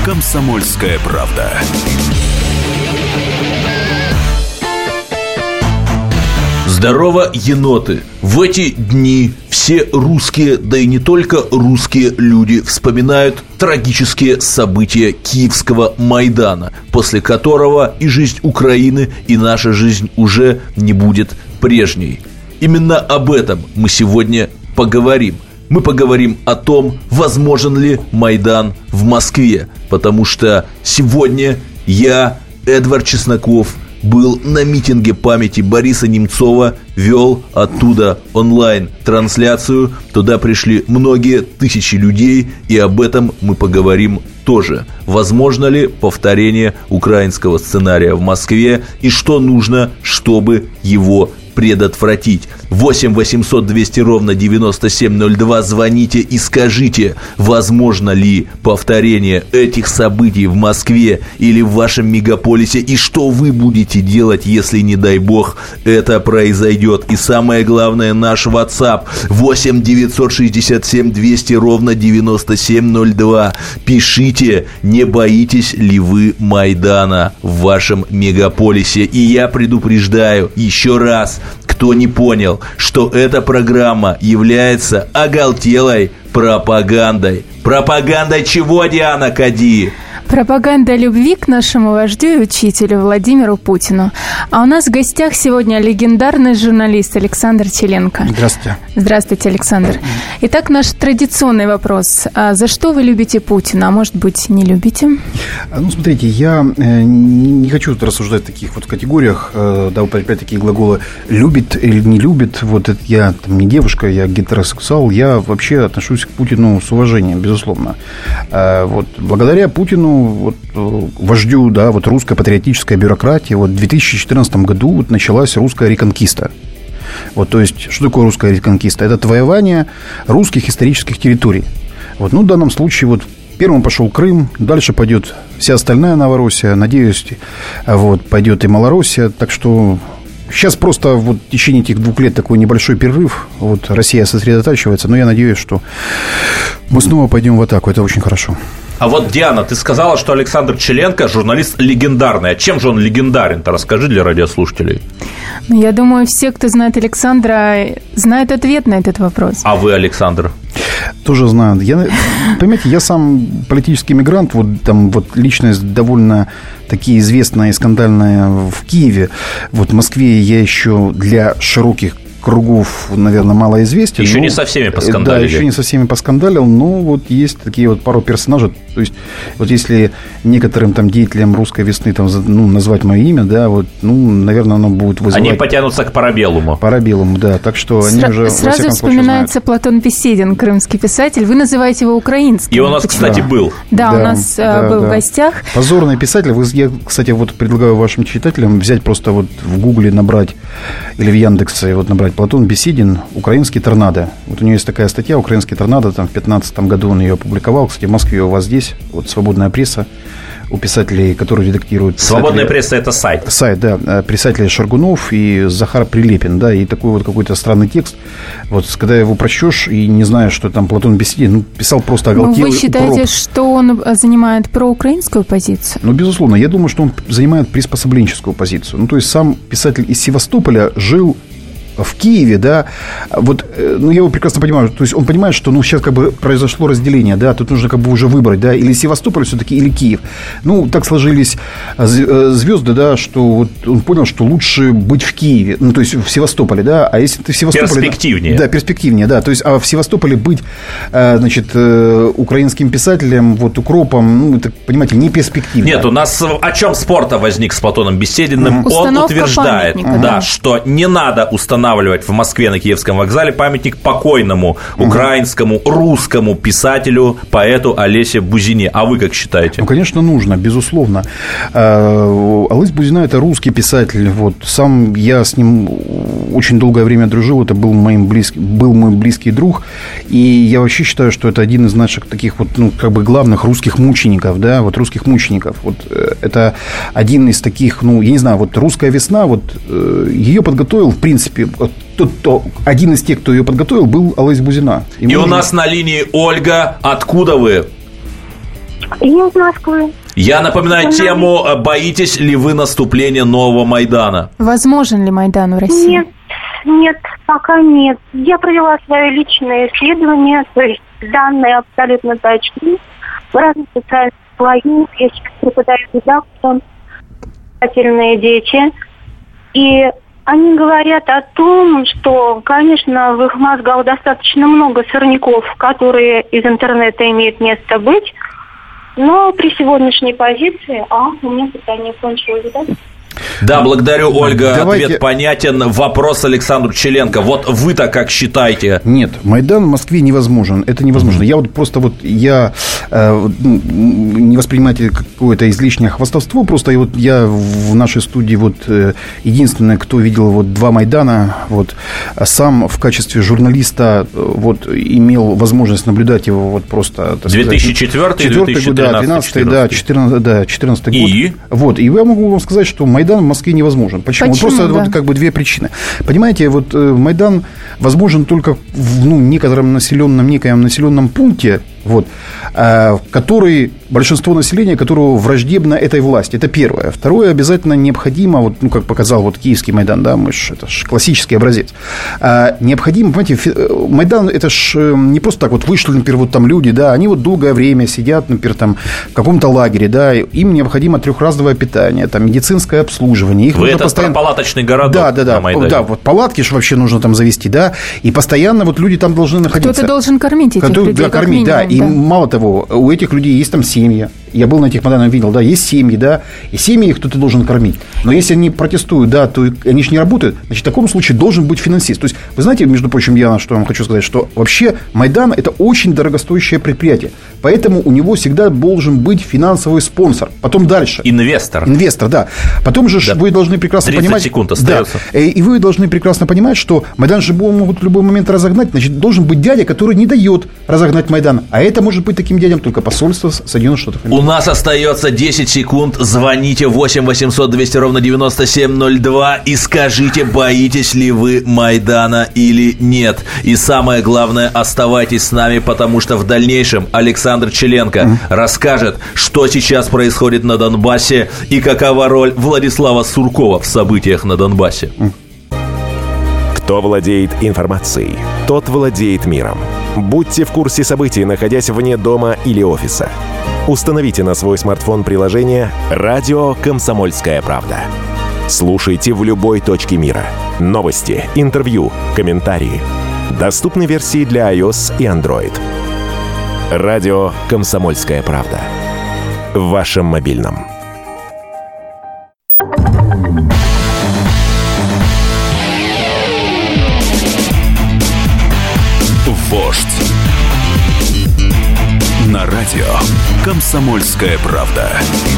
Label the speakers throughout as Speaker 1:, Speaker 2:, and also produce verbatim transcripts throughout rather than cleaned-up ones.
Speaker 1: «Комсомольская правда».
Speaker 2: Здорово, еноты! В эти дни все русские, да и не только русские люди вспоминают трагические события Киевского Майдана, после которого и жизнь Украины, и наша жизнь уже не будет прежней. Именно об этом мы сегодня поговорим. Мы поговорим о том, возможен ли Майдан в Москве, потому что сегодня я, Эдвард Чесноков, был на митинге памяти Бориса Немцова, вел оттуда онлайн-трансляцию. Туда пришли многие тысячи людей, и об этом мы поговорим тоже. Возможно ли повторение украинского сценария в Москве, и что нужно, чтобы его предотвратить? восемь восемьсот двести ровно девяносто семь ноль два. Звоните и скажите, возможно ли повторение этих событий в Москве или в вашем мегаполисе, и что вы будете делать, если, не дай бог, это произойдет. И самое главное, наш WhatsApp восемь девятьсот шестьдесят семь двести ровно девяносто семь ноль два. Пишите, не боитесь ли вы Майдана в вашем мегаполисе. И я предупреждаю еще раз, кто не понял, что эта программа является оголтелой пропагандой. Пропагандой чего, Диана Кади?
Speaker 3: Пропаганда любви к нашему вождю и учителю Владимиру Путину. А у нас в гостях сегодня легендарный журналист Александр Челенко.
Speaker 4: Здравствуйте.
Speaker 3: Здравствуйте, Александр. Итак, наш традиционный вопрос. А за что вы любите Путина? А может быть, не любите?
Speaker 4: Ну, смотрите, я не хочу рассуждать в таких вот категориях, да, употреблять такие глаголы «любит» или «не любит». Вот это я там не девушка, я гетеросексуал. Я вообще отношусь к Путину с уважением, безусловно. Вот благодаря Путину, вот, вождю, да, вот русская патриотическая бюрократия, вот в две тысячи четырнадцатом году вот началась русская реконкиста. Вот, то есть, что такое русская реконкиста? Это отвоевание русских исторических территорий. Вот, ну, в данном случае, вот, первым пошел Крым, дальше пойдет вся остальная Новороссия, надеюсь, вот, пойдет и Малороссия, так что сейчас просто вот в течение этих двух лет такой небольшой перерыв, вот, Россия сосредотачивается, но я надеюсь, что мы снова пойдем в атаку, это очень хорошо.
Speaker 2: А вот, Диана, ты сказала, что Александр Челенко журналист легендарный. А чем же он легендарен-то? Расскажи для радиослушателей.
Speaker 3: Ну, я думаю, все, кто знает Александра, знают ответ на этот вопрос.
Speaker 2: А вы, Александр?
Speaker 4: Тоже знаю. Я, понимаете, я сам политический мигрант, вот там вот личность довольно такие известная и скандальная в Киеве. Вот в Москве я еще для широких кругов, наверное, мало известен.
Speaker 2: Еще
Speaker 4: но,
Speaker 2: не со всеми поскандалили.
Speaker 4: Да, еще не со всеми поскандалил, но вот есть такие вот пару персонажей. То есть, вот если некоторым там деятелям русской весны там, ну, назвать мое имя, да, вот, ну, наверное, оно будет вызывать...
Speaker 2: Они потянутся к Парабеллуму.
Speaker 4: Парабеллуму, да, так что они
Speaker 3: Сра-
Speaker 4: уже...
Speaker 3: Сразу вспоминается Платон Беседин, крымский писатель. Вы называете его украинским.
Speaker 2: И у нас,
Speaker 3: Почему?
Speaker 2: кстати,
Speaker 3: да.
Speaker 2: был.
Speaker 3: Да,
Speaker 4: да,
Speaker 3: у нас
Speaker 4: да,
Speaker 3: был
Speaker 4: да.
Speaker 3: в гостях.
Speaker 4: Позорный писатель. Вы, я, кстати, вот предлагаю вашим читателям взять просто вот в Гугле набрать, или в Яндексе вот набрать Платон Беседин, «Украинский торнадо». Вот у него есть такая статья «Украинский торнадо», там в пятнадцатом году он ее опубликовал. Кстати, в Москве у вас здесь, вот «Свободная пресса», у писателей, которые редактируют... Писатели...
Speaker 2: «Свободная пресса» — это сайт.
Speaker 4: Сайт, да. Писатели Шаргунов и Захар Прилепин, да, и такой вот какой-то странный текст. Вот, когда его прочтешь и не знаешь, что там Платон Беседин, ну, писал просто оголтелый...
Speaker 3: Ну, вы считаете,
Speaker 4: укроп.
Speaker 3: что он занимает проукраинскую позицию?
Speaker 4: Ну, безусловно. Я думаю, что он занимает приспособленческую позицию. Ну, то есть, сам писатель из Севастополя жил в Киеве, да, вот, ну, я его прекрасно понимаю, то есть он понимает, что, ну, сейчас как бы произошло разделение, да, тут нужно как бы уже выбрать, да, или Севастополь все-таки, или Киев. Ну, так сложились звезды, да, что вот он понял, что лучше быть в Киеве, ну, то есть в Севастополе, да, а если ты в Севастополе...
Speaker 2: Перспективнее.
Speaker 4: Да, перспективнее, да, то есть, а в Севастополе быть, значит, украинским писателем, вот, укропом, ну, это, понимаете, не перспективно.
Speaker 2: Нет, у нас о чем спор-то возник с Платоном Бесединым? Mm-hmm. Он
Speaker 3: Установка
Speaker 2: утверждает,
Speaker 3: памятника,
Speaker 2: да,
Speaker 3: да,
Speaker 2: что не надо устанавливать в Москве на Киевском вокзале памятник покойному угу. украинскому, русскому писателю, поэту Олесе Бузине. А вы как считаете?
Speaker 4: Ну, конечно, нужно, безусловно. Олесь Бузина – это русский писатель. Вот. Сам я с ним очень долгое время дружил. Это был, моим близкий, был мой близкий друг. И я вообще считаю, что это один из наших таких вот, ну, как бы главных русских мучеников. Да? Вот русских мучеников. Вот. Это один из таких, ну, я не знаю, вот «Русская весна», вот, ее подготовил, в принципе, тот, кто, один из тех, кто ее подготовил, был Олесь Бузина.
Speaker 2: И, И у нас на линии Ольга. Откуда вы?
Speaker 5: Я из Москвы.
Speaker 2: Я напоминаю тему, боитесь ли вы наступления нового Майдана?
Speaker 3: Возможен ли Майдан в России?
Speaker 5: Нет, нет, пока нет. Я провела свое личное исследование, то есть данные абсолютно точны. В разных социальных слоях. Я сейчас преподаю дидактику, социальные дети. И они говорят о том, что, конечно, в их мозгах достаточно много сорняков, которые из интернета имеют место быть. Но при сегодняшней позиции... А, у меня питание кончилось, да?
Speaker 2: Да, благодарю, Ольга.
Speaker 4: Давайте...
Speaker 2: Ответ понятен. Вопрос Александру Челенко. Вот вы-то как считаете?
Speaker 4: Нет, Майдан в Москве невозможен. Это невозможно. Mm-hmm. Я вот просто вот, я э, не воспринимайте какое-то излишнее хвастовство. Просто вот я в нашей студии вот э, единственный, кто видел вот два Майдана, вот сам в качестве журналиста вот имел возможность наблюдать его вот просто.
Speaker 2: две тысячи четвёртый, две тысячи тринадцатый,
Speaker 4: да, четырнадцатый, да, четырнадцатый год.
Speaker 2: И?
Speaker 4: Вот, и я могу вам сказать, что Майдан в Москве невозможен. Почему?
Speaker 3: Почему?
Speaker 4: Просто
Speaker 3: Да.
Speaker 4: вот как бы две причины. Понимаете, вот э, Майдан возможен только в ну, некотором населенном, некоем населенном пункте, вот, э, который, большинство населения, которого враждебно этой власти. Это первое. Второе, обязательно необходимо, вот, ну, как показал вот Киевский Майдан, да, мы ж, это ж классический образец. Э, необходимо, понимаете, фи, Майдан, это ж не просто так вот вышли, например, вот там люди, да, они вот долгое время сидят, например, там в каком-то лагере, да, им необходимо трехразовое питание, там, медицинское обслуживание. Их
Speaker 2: Вы это
Speaker 4: постоянно...
Speaker 2: про палаточный городок
Speaker 4: да, да, да,
Speaker 2: на Майдане.
Speaker 4: Да, вот палатки же вообще нужно там завести, да, и постоянно вот люди там должны находиться.
Speaker 3: Кто-то должен кормить этих
Speaker 4: Кто,
Speaker 3: людей,
Speaker 4: да,
Speaker 3: как
Speaker 4: кормить,
Speaker 3: минимум,
Speaker 4: да, и
Speaker 3: да.
Speaker 4: мало того, у этих людей есть там семьи. Я был на этих Майданах, видел, да, есть семьи, да, и семьи их кто-то должен кормить. Но если они протестуют, да, то они же не работают, значит, в таком случае должен быть финансист. То есть, вы знаете, между прочим, я что вам хочу сказать, что вообще Майдан – это очень дорогостоящее предприятие, поэтому у него всегда должен быть финансовый спонсор. Потом дальше.
Speaker 2: Инвестор.
Speaker 4: Инвестор, да. Потом же
Speaker 2: Да.
Speaker 4: вы должны прекрасно
Speaker 2: тридцать
Speaker 4: понимать...
Speaker 2: секунд остается.
Speaker 4: Да, и вы должны прекрасно понимать, что Майдан же могут в любой момент разогнать, значит, должен быть дядя, который не дает разогнать Майдан. А это может быть таким дядям только посольство Соединенных Штатов Америки.
Speaker 2: У нас остается десять секунд. Звоните восемь восемьсот двести ровно девяносто семь ноль два и скажите, боитесь ли вы Майдана или нет. И самое главное, оставайтесь с нами, потому что в дальнейшем Александр Челенко mm. расскажет, что сейчас происходит на Донбассе и какова роль Владислава Суркова в событиях на Донбассе.
Speaker 4: Mm.
Speaker 6: Кто владеет информацией, тот владеет миром. Будьте в курсе событий, находясь вне дома или офиса. Установите на свой смартфон приложение «Радио Комсомольская правда». Слушайте в любой точке мира. Новости, интервью, комментарии. Доступны версии для iOS и Android. «Радио Комсомольская правда». В вашем мобильном.
Speaker 1: Вождь. На радио «Комсомольская правда».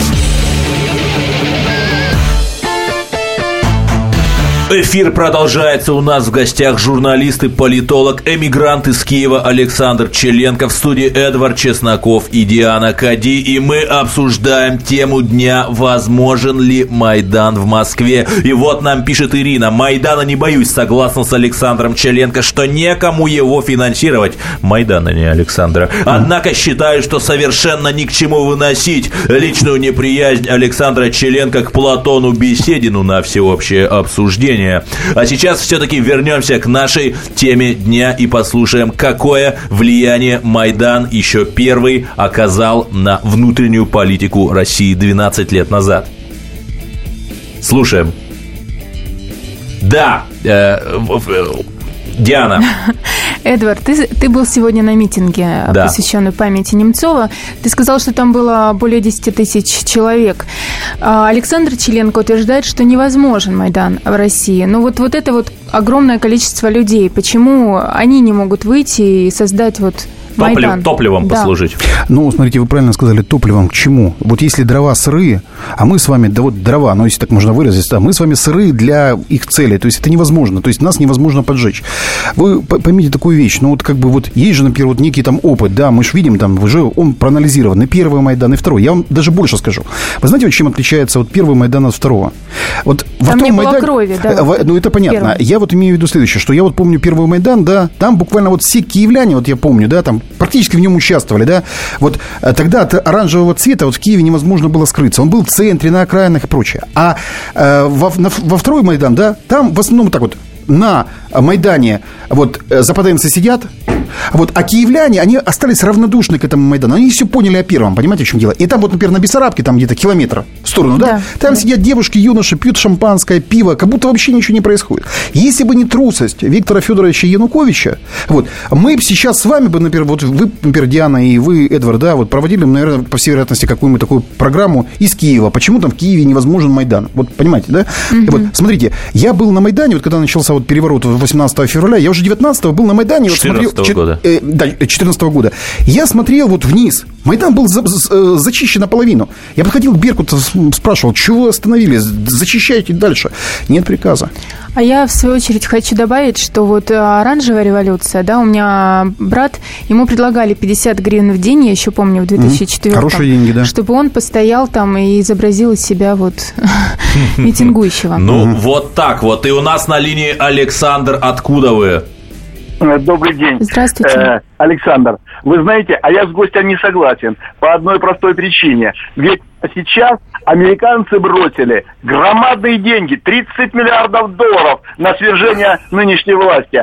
Speaker 2: Эфир продолжается. У нас в гостях журналист и политолог, эмигрант из Киева Александр Челенко, в студии Эдвард Чесноков и Диана Кади. И мы обсуждаем тему дня: возможен ли Майдан в Москве. И вот нам пишет Ирина: Майдана не боюсь, согласна с Александром Челенко, что некому его финансировать. Майдана, не Александра. Однако считаю, что совершенно ни к чему выносить личную неприязнь Александра Челенко к Платону Беседину на всеобщее обсуждение. А сейчас все-таки вернемся к нашей теме дня и послушаем, какое влияние Майдан, еще первый, оказал на внутреннюю политику России двенадцать лет назад. Слушаем. Да, э, Диана.
Speaker 3: Эдвард, ты, ты был сегодня на митинге,
Speaker 2: да,
Speaker 3: посвященный памяти Немцова. Ты сказал, что там было более десять тысяч человек. Александр Челенко утверждает, что невозможен Майдан в России. Но вот, вот это вот огромное количество людей, почему они не могут выйти и создать вот Майдан?
Speaker 2: Топливом
Speaker 3: да.
Speaker 2: послужить.
Speaker 4: Ну, смотрите, вы правильно сказали, топливом к чему? Вот если дрова сырые, а мы с вами, да вот дрова, ну, если так можно выразить, да, мы с вами сырые для их цели, то есть это невозможно, то есть нас невозможно поджечь. Вы поймите такую вещь, ну, вот как бы вот есть же, например, вот некий там опыт, да, мы же видим там, уже он проанализирован, и первый Майдан, и второй. Я вам даже больше скажу. Вы знаете, вот чем отличается вот первый Майдан от второго? Вот
Speaker 3: там
Speaker 4: в
Speaker 3: не было
Speaker 4: Майдане,
Speaker 3: крови, да?
Speaker 4: Ну, это понятно.
Speaker 3: Первый.
Speaker 4: Я вот имею в виду следующее, что я вот помню первый Майдан, да, там буквально вот все киевляне, вот я помню, да, там практически в нем участвовали, да, вот тогда от оранжевого цвета вот в Киеве невозможно было скрыться. Он был в центре, на окраинах и прочее. А э, во, на, во второй Майдан, да, там в основном так вот на Майдане вот западенцы сидят, вот, а киевляне, они остались равнодушны к этому Майдану. Они все поняли о первом, понимаете, в чем дело? И там вот, например, на Бессарабке, там где-то километр в сторону, да, да там да. сидят девушки, юноши, пьют шампанское, пиво, как будто вообще ничего не происходит. Если бы не трусость Виктора Федоровича Януковича, вот, мы бы сейчас с вами бы, например, вот вы, например, Диана и вы, Эдвард, да, вот проводили, наверное, по всей вероятности, какую-нибудь такую программу из Киева. Почему там в Киеве невозможен Майдан? Вот, понимаете, да? Mm-hmm. Вот, смотрите, я был на Майдане, вот когда начался вот переворот восемнадцатого февраля, я уже девятнадцатого был на Майдане.
Speaker 2: четырнадцатого
Speaker 4: вот,
Speaker 2: года.
Speaker 4: Э, да, четырнадцатого года. Я смотрел вот вниз. Майдан был за, за, зачищен наполовину. Я подходил к Беркуту, спрашивал, чего вы остановились? Зачищайте дальше. Нет приказа.
Speaker 3: А я, в свою очередь, хочу добавить, что вот оранжевая революция, да, у меня брат, ему предлагали пятьдесят гривен в день, я еще помню, в две тысячи четвёртом.
Speaker 4: Хорошие деньги, да.
Speaker 3: Чтобы он постоял там и изобразил из себя вот митингующего.
Speaker 2: Ну, вот так вот. И у нас на линии Александр. Откуда вы?
Speaker 7: Добрый день.
Speaker 3: Здравствуйте.
Speaker 7: Э, Александр, вы знаете, а я с гостем не согласен по одной простой причине. Ведь сейчас американцы бросили громадные деньги, тридцать миллиардов долларов на свержение нынешней власти.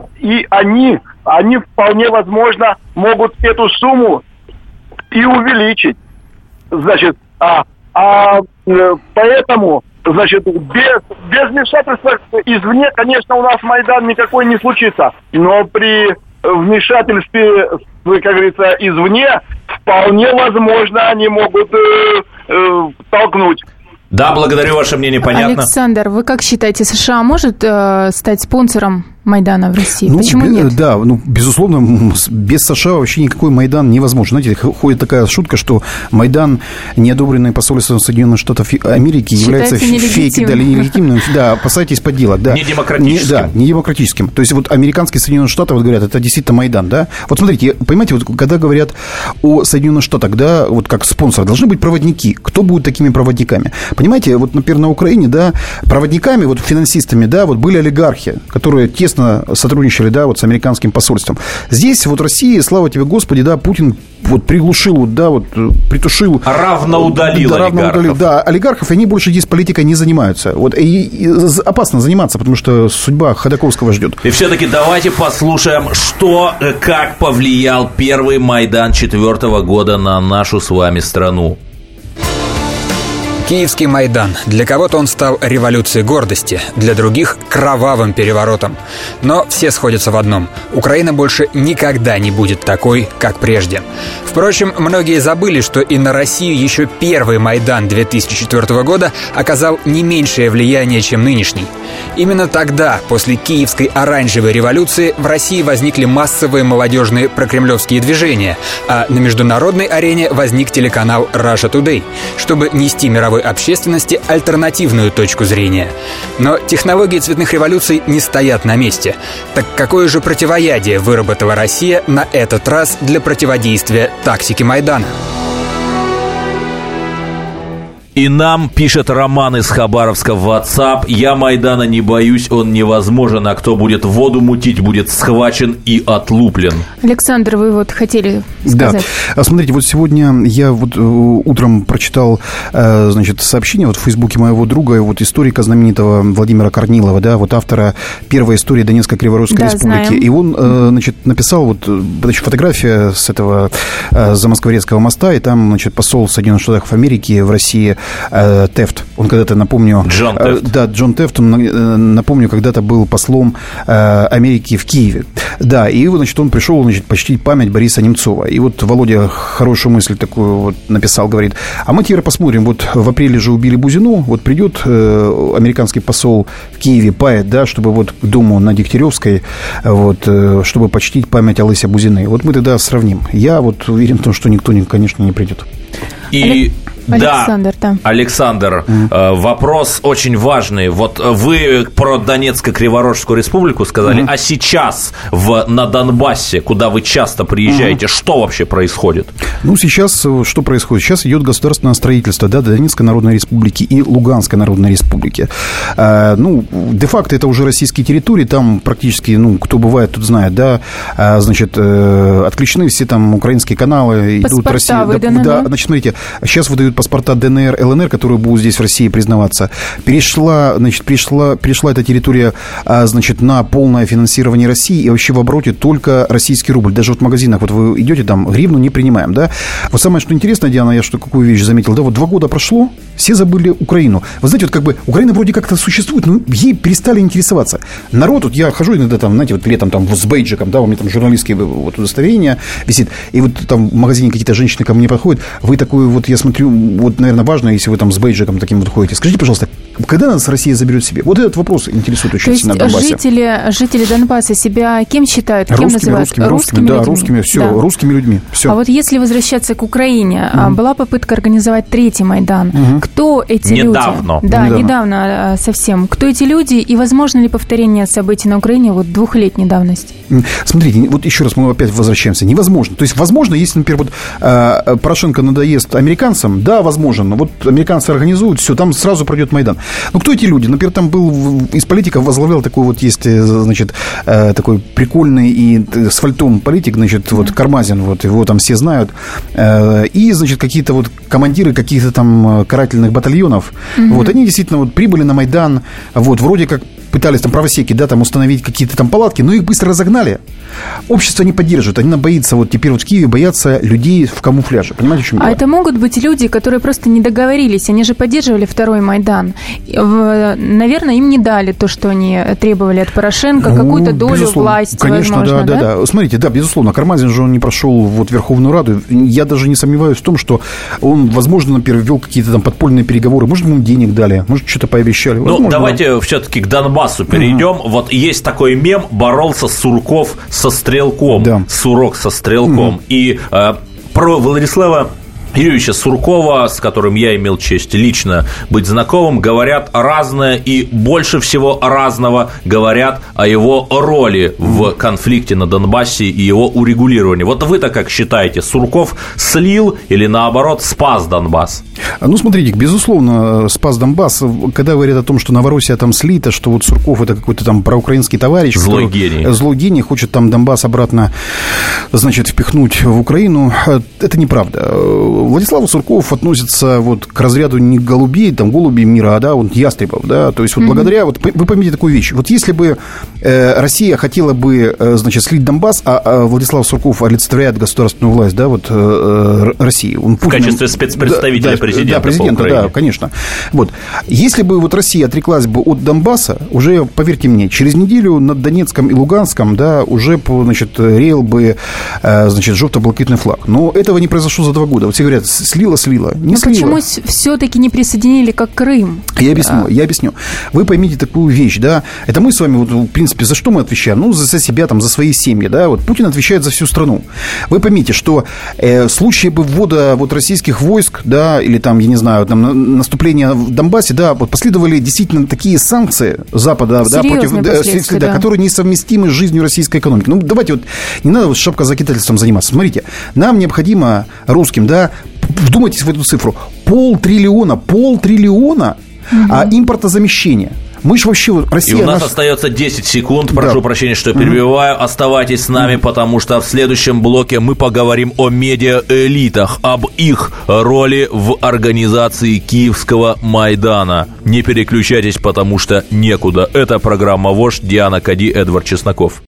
Speaker 7: И они, они вполне возможно могут эту сумму и увеличить. Значит, а, а поэтому... Значит, без, без вмешательства извне, конечно, у нас Майдан никакой не случится. Но при вмешательстве, как говорится, извне, вполне возможно, они могут э, э, толкнуть.
Speaker 2: Да, благодарю, ваше мнение, понятно.
Speaker 3: Александр, вы как считаете, США может э, стать спонсором Майдана в России?
Speaker 4: Ну,
Speaker 3: почему нет?
Speaker 4: Да, ну, безусловно, без США вообще никакой Майдан невозможен. Знаете, ходит такая шутка, что Майдан, не одобренный посольством Соединенных Штатов Америки, является фейком, да, нелегитимным. Да, опасайтесь подделок. Да.
Speaker 2: Не демократическим.
Speaker 4: Не, да, не демократическим. То есть вот американские Соединенные Штаты, вот говорят, это действительно Майдан, да? Вот смотрите, понимаете, вот когда говорят о Соединенных Штатах, да, вот как спонсор, должны быть проводники. Кто будет такими проводниками? Понимаете, вот, например, на Украине, да, проводниками, вот финансистами, да, вот были олигархи, которые тесно сотрудничали, да, вот с американским посольством. Здесь вот Россия, слава тебе, Господи, да, Путин вот приглушил, вот, да, вот притушил.
Speaker 2: Равноудалил
Speaker 4: да,
Speaker 2: олигархов.
Speaker 4: Равноудалил, да, олигархов, они больше здесь политикой не занимаются. Вот, и, и опасно заниматься, потому что судьба Ходорковского ждет.
Speaker 2: И все-таки давайте послушаем, что, как повлиял первый Майдан четвертого года на нашу с вами страну.
Speaker 8: Киевский Майдан. Для кого-то он стал революцией гордости, для других – кровавым переворотом. Но все сходятся в одном – Украина больше никогда не будет такой, как прежде. Впрочем, многие забыли, что и на Россию еще первый Майдан две тысячи четвёртого года оказал не меньшее влияние, чем нынешний. Именно тогда, после Киевской оранжевой революции, в России возникли массовые молодежные прокремлевские движения, а на международной арене возник телеканал Russia Today, чтобы нести мировой общественности альтернативную точку зрения. Но технологии цветных революций не стоят на месте. Так какое же противоядие выработала Россия на этот раз для противодействия тактике Майдана?
Speaker 2: И нам пишет Роман из Хабаровска в WhatsApp: «Я Майдана не боюсь, он невозможен, а кто будет воду мутить, будет схвачен и отлуплен». Александр, вы вот хотели сказать.
Speaker 4: Да. Смотрите, вот сегодня я вот утром прочитал, значит, сообщение вот в Фейсбуке моего друга, вот историка знаменитого Владимира Корнилова, да, вот автора первой истории Донецкой Криворожской да, республики. Знаем. И он, значит, написал, вот, значит, фотография с этого Замоскворецкого моста, и там, значит, посол Соединенных Штатов Америки в России Тефт. Он когда-то, напомню...
Speaker 2: Джон Тефт.
Speaker 4: Да, Джон Тефт, он, напомню, когда-то был послом Америки в Киеве. Да, и, значит, он пришел, значит, почтить память Бориса Немцова. И вот Володя хорошую мысль такую вот написал, говорит: а мы теперь посмотрим, вот в апреле же убили Бузину, вот придет американский посол в Киеве, поэт, да, чтобы вот к дому на Дегтяревской, вот, чтобы почтить память Олеся Бузины. Вот мы тогда сравним. Я вот уверен в том, что никто, конечно, не придет.
Speaker 2: И...
Speaker 3: Александр, да.
Speaker 2: да. Александр, mm-hmm. вопрос очень важный. Вот вы про Донецко-Криворожскую республику сказали, mm-hmm. а сейчас в, на Донбассе, куда вы часто приезжаете, mm-hmm. что вообще происходит?
Speaker 4: Ну, сейчас что происходит? Сейчас идет государственное строительство, да, Донецкой Народной Республики и Луганской Народной Республики. А, ну, де-факто это уже российские территории, там практически, ну, кто бывает, тут знает, да, а, значит, отключены все там украинские каналы,
Speaker 3: паспорта
Speaker 4: идут Россия.
Speaker 3: выданы,
Speaker 4: да,
Speaker 3: да?
Speaker 4: Значит, смотрите, сейчас выдают паспорта ДНР, ЛНР, которые будут здесь в России признаваться. Перешла, значит, перешла, перешла эта территория, значит, на полное финансирование России, и вообще в обороте только российский рубль. Даже вот в магазинах, вот вы идете там, гривну не принимаем, да. Вот самое, что интересно, Диана, я что какую вещь заметил, да, вот два года прошло, все забыли Украину. Вы знаете, вот как бы Украина вроде как-то существует, но ей перестали интересоваться. Народ, вот я хожу иногда там, знаете, вот летом там с бейджиком, да, у меня там журналистские вот удостоверения висит, и вот там в магазине какие-то женщины ко мне подходят, вы такой вот, я смотрю, вот, наверное, важно, если вы там с бейджиком таким вот ходите. Скажите, пожалуйста, когда нас Россия заберет себе? Вот этот вопрос интересует очень
Speaker 3: То
Speaker 4: сильно в
Speaker 3: есть
Speaker 4: Донбассе.
Speaker 3: Жители, жители Донбасса себя кем считают? Кем
Speaker 4: русскими,
Speaker 3: называют?
Speaker 4: Русскими, русскими, русскими, да,
Speaker 3: людьми?
Speaker 4: русскими, все,
Speaker 3: да.
Speaker 4: русскими людьми, все.
Speaker 3: А вот если возвращаться к Украине, mm-hmm. была попытка организовать третий Майдан. Mm-hmm. Кто эти
Speaker 2: недавно.
Speaker 3: люди? Да,
Speaker 2: недавно.
Speaker 3: недавно совсем. Кто эти люди и возможно ли повторение событий на Украине вот двухлетней давности?
Speaker 4: Смотрите, вот еще раз мы опять возвращаемся. Невозможно. То есть, возможно, если, например, вот Порошенко надоест американцам, да, возможно, но вот американцы организуют, все, там сразу пройдет Майдан. Ну, кто эти люди? Например, там был из политиков возглавлял такой вот есть, значит, такой прикольный и с фальтом политик, значит, вот Кармазин, вот его там все знают, и, значит, какие-то вот командиры каких-то там карательных батальонов, mm-hmm. вот, они действительно вот прибыли на Майдан, вот, вроде как пытались там правосеки, да, там установить какие-то там палатки, но их быстро разогнали. Общество не поддерживает. Они боятся, вот теперь вот в Киеве боятся людей в камуфляже. Понимаете, в чем дело?
Speaker 3: А это могут быть люди, которые просто не договорились. Они же поддерживали второй Майдан. Наверное, им не дали то, что они требовали от Порошенко, ну, какую-то долю
Speaker 4: безусловно.
Speaker 3: власти,
Speaker 4: Конечно,
Speaker 3: возможно,
Speaker 4: да,
Speaker 3: да?
Speaker 4: да, да. Смотрите, да, безусловно, Кармазин же он не прошел вот Верховную Раду. Я даже не сомневаюсь в том, что он, возможно, например, вел какие-то там подпольные переговоры. Может, ему денег дали, может, что-то пообещали. Возможно,
Speaker 2: ну, давайте
Speaker 4: да.
Speaker 2: все-таки к Донбассу перейдем. Uh-huh. Вот есть такой мем: боролся Сурков со Стрелком. Да. Сурок со Стрелком. Uh-huh. И э, про Владислава Юрьевича Суркова, с которым я имел честь лично быть знакомым, говорят разное, и больше всего разного говорят о его роли в конфликте на Донбассе и его урегулировании. Вот вы-то как считаете, Сурков слил или, наоборот, спас Донбасс?
Speaker 4: Ну, смотрите, безусловно, спас Донбасс. Когда говорят о том, что Новороссия там слита, что вот Сурков – это какой-то там проукраинский товарищ.
Speaker 2: Злой гений.
Speaker 4: Злой гений, хочет там Донбасс обратно, значит, впихнуть в Украину. Это неправда. Владислав Сурков относится вот к разряду не голубей, там, голубей мира, а, да, вот ястребов, да, то есть вот mm-hmm. благодаря, вот вы поймите такую вещь, вот если бы э, Россия хотела бы, э, значит, слить Донбасс, а, а Владислав Сурков олицетворяет государственную власть, да, вот, э, России. Он,
Speaker 2: в Путин, качестве спецпредставителя
Speaker 4: да,
Speaker 2: президента,
Speaker 4: да, президента, да, конечно. Вот, если бы вот Россия отреклась бы от Донбасса, уже, поверьте мне, через неделю над Донецком и Луганском, да, уже, значит, реял бы, э, значит, желто-блакитный флаг. Но этого не произошло за два года. Вот все говорят, слила, слила. Не
Speaker 3: Но
Speaker 4: слила.
Speaker 3: почему все-таки не присоединили, как Крым?
Speaker 4: Я объясню, а. я объясню. Вы поймите такую вещь, да. Это мы с вами, вот, в принципе, за что мы отвечаем? Ну, за себя, там, за свои семьи, да. Вот Путин отвечает за всю страну. Вы поймите, что э, в случае бы ввода вот российских войск, да, или там, я не знаю, там, наступления в Донбассе, да, вот последовали действительно такие санкции Запада, да, против, да, да, да, которые несовместимы с жизнью российской экономики. Ну, давайте вот, не надо вот шапкозакидательством заниматься. Смотрите, нам необходимо русским, да, вдумайтесь в эту цифру. Полтриллиона, полтриллиона угу. а, импортозамещения. Мы же вообще... Россия,
Speaker 2: и у нас
Speaker 4: наш...
Speaker 2: остается десять секунд. Прошу да. прощения, что перебиваю. Mm-hmm. Оставайтесь с нами, mm-hmm. потому что в следующем блоке мы поговорим о медиаэлитах, об их роли в организации Киевского Майдана. Не переключайтесь, потому что некуда. Это программа «Вождь», Диана Кади, Эдвард Чесноков.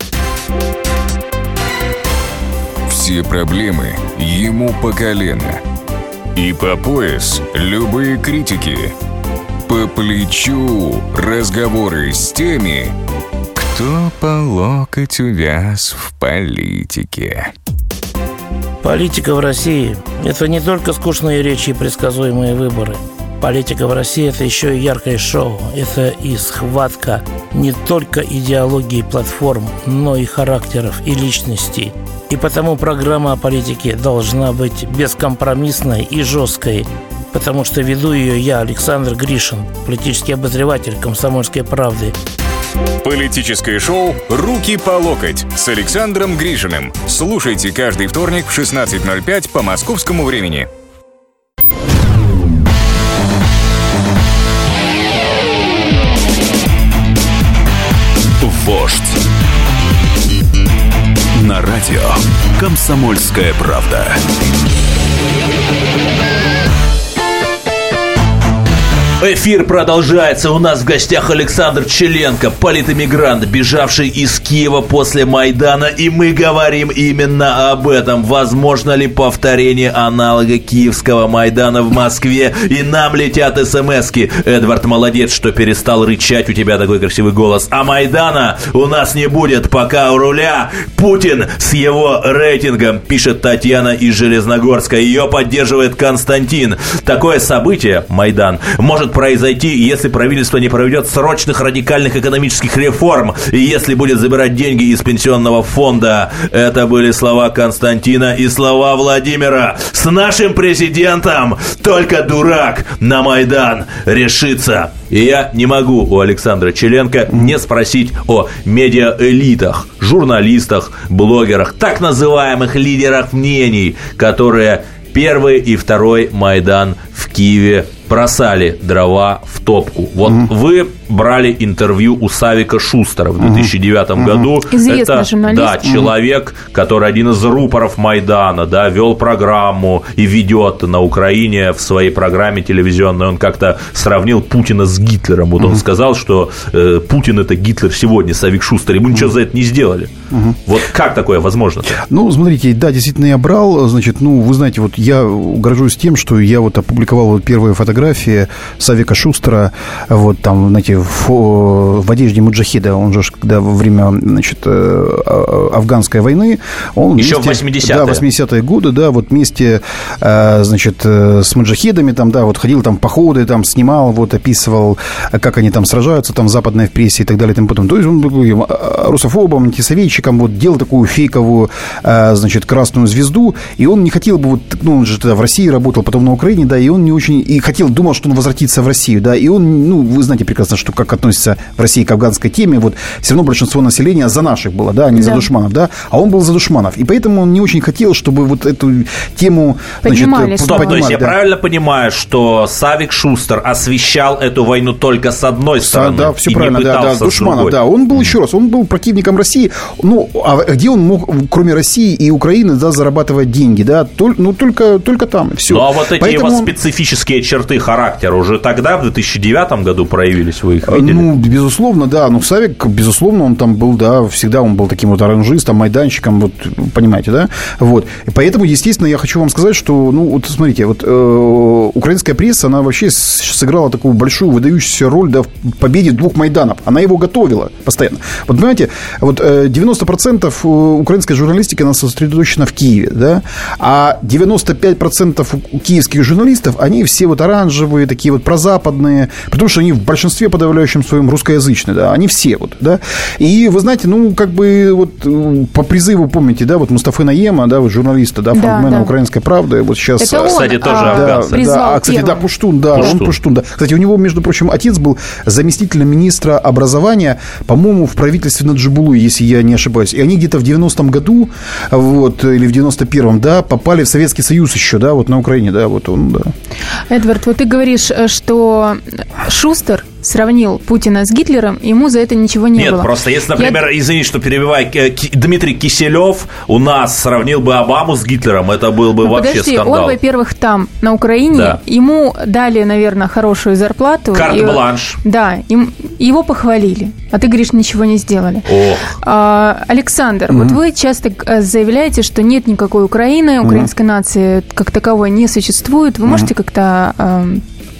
Speaker 9: Все проблемы ему по колено. И по пояс любые критики. По плечу разговоры с теми, кто по локоть увяз в политике.
Speaker 10: Политика в России – это не только скучные речи и предсказуемые выборы. Политика в России – это еще и яркое шоу. Это и схватка не только идеологии платформ, но и характеров и личностей. И потому программа о политике должна быть бескомпромиссной и жесткой. потому что веду ее я, Александр Гришин, политический обозреватель «Комсомольской правды».
Speaker 9: Политическое шоу «Руки по локоть» с Александром Гришиным. Слушайте каждый вторник в шестнадцать ноль пять по московскому времени.
Speaker 1: Вождь. На радио «Комсомольская правда».
Speaker 2: Эфир продолжается. У нас в гостях Александр Челенко, политэмигрант, бежавший из Киева после Майдана. И мы говорим именно об этом. Возможно ли повторение аналога киевского Майдана в Москве? И нам летят смски. Эдвард, молодец, что перестал рычать. У тебя такой красивый голос. А Майдана у нас не будет, пока у руля Путин с его рейтингом, пишет Татьяна из Железногорска. Ее поддерживает Константин. Такое событие, Майдан, может произойти, если правительство не проведет срочных радикальных экономических реформ и если будет забирать деньги из пенсионного фонда. Это были слова Константина и слова Владимира. С нашим президентом только дурак на Майдан решится. И я не могу у Александра Челенко не спросить о медиаэлитах, журналистах, блогерах, так называемых лидерах мнений, которые первый и второй Майдан в Киеве бросали дрова в топку. Вот mm-hmm. вы брали интервью у Савика Шустера в две тысячи девятом mm-hmm. году.
Speaker 3: Известный
Speaker 2: Это,
Speaker 3: журналист.
Speaker 2: Да, mm-hmm. человек, который один из рупоров Майдана, да, вел программу и ведет на Украине в своей программе телевизионной. Он как-то сравнил Путина с Гитлером. Вот mm-hmm. он сказал, что э, Путин – это Гитлер сегодня, Савик Шустер. Ему mm-hmm. ничего за это не сделали. Mm-hmm. Вот как такое возможно-то?
Speaker 4: Ну, смотрите, да, действительно я брал. Значит, ну, вы знаете, вот я горжусь тем, что я вот опубликовал вот первые фотографии Савика Шустера, вот там, знаете, в, в одежде муджахида, он же, когда во время, значит, афганской войны, он
Speaker 2: еще
Speaker 4: вместе,
Speaker 2: в восьмидесятые.
Speaker 4: Да, восьмидесятые годы, да, вот вместе, значит, с муджахидами там, да, вот ходил там походы, там снимал, вот описывал, как они там сражаются, там западной в прессе и так далее и тому подобное. То есть он был русофобом, антисоветчиком, вот делал такую фейковую, значит, красную звезду, и он не хотел бы, вот, ну, он же тогда в России работал, потом на Украине, да, и он не очень, и хотел, думал, что он возвратится в Россию, да, и он, ну, вы знаете прекрасно, что как относится в России к афганской теме, вот все равно большинство населения за наших было, да, а не да. за душманов, да, а он был за душманов, и поэтому он не очень хотел, чтобы вот эту тему,
Speaker 3: поднимали,
Speaker 4: значит,
Speaker 2: Стоп,
Speaker 4: поднимали,
Speaker 2: то есть
Speaker 4: да.
Speaker 2: я правильно понимаю, что Савик Шустер освещал эту войну только с одной стороны?
Speaker 4: Да, все
Speaker 2: и
Speaker 4: правильно,
Speaker 2: не
Speaker 4: да, да, душманов, да, он был, еще раз, он был противником России, ну, а где он мог, кроме России и Украины, да, зарабатывать деньги, да, Толь, ну, только, только там, все.
Speaker 2: Ну, а вот эти
Speaker 4: поэтому...
Speaker 2: его специфические черты характера уже тогда, в две тысячи девятом году проявились, вы их видели?
Speaker 4: Ну, безусловно, да. Ну, Савик, безусловно, он там был, да, всегда он был таким вот оранжистом, майданщиком, вот, понимаете, да? Вот. И поэтому, естественно, я хочу вам сказать, что, ну, вот смотрите, вот э, украинская пресса, она вообще сыграла такую большую, выдающуюся роль, да, в победе двух Майданов. Она его готовила постоянно. Вот, понимаете, вот э, девяносто процентов украинской журналистики, она сосредоточена в Киеве, да, а девяносто пять процентов киевских журналистов, они все вот оранжевые, такие вот прозападные, потому что они в большинстве подавляющем своем русскоязычные, да, они все вот, да, и вы знаете, ну, как бы вот по призыву, помните, да, вот Мустафы Наема, да, вот журналиста, да, фронтмена да, да. «Украинской правды», вот сейчас...
Speaker 3: Это он,
Speaker 2: кстати, тоже
Speaker 3: а,
Speaker 2: афганцы.
Speaker 3: да,
Speaker 4: да, а, кстати, первым. да, Пуштун, да, Пуштун. он Пуштун, да. Кстати, у него, между прочим, отец был заместителем министра образования, по-моему, в правительстве Наджибулы, если я не ошибаюсь, и они где-то в девяностом году, вот, или в девяносто первом, да, попали в Советский Союз еще, да, вот на Украине, да, вот он, да.
Speaker 3: Эдвард, вот ты говоришь, что Шустер сравнил Путина с Гитлером, ему за это ничего не
Speaker 2: Нет,
Speaker 3: было.
Speaker 2: Нет, просто если, например, Я... извини, что перебиваю, Дмитрий Киселев у нас сравнил бы Обаму с Гитлером, это был бы ну, вообще
Speaker 3: подожди,
Speaker 2: скандал.
Speaker 3: Он, во-первых, там, на Украине, да. ему дали, наверное, хорошую зарплату.
Speaker 2: Карт-бланш.
Speaker 3: И, да, им, его похвалили, а ты говоришь, ничего не сделали.
Speaker 2: Ох.
Speaker 3: А, Александр, mm-hmm. вот вы часто заявляете, что нет никакой Украины, украинской mm-hmm. нации как таковой не существует. Вы mm-hmm. можете как-то...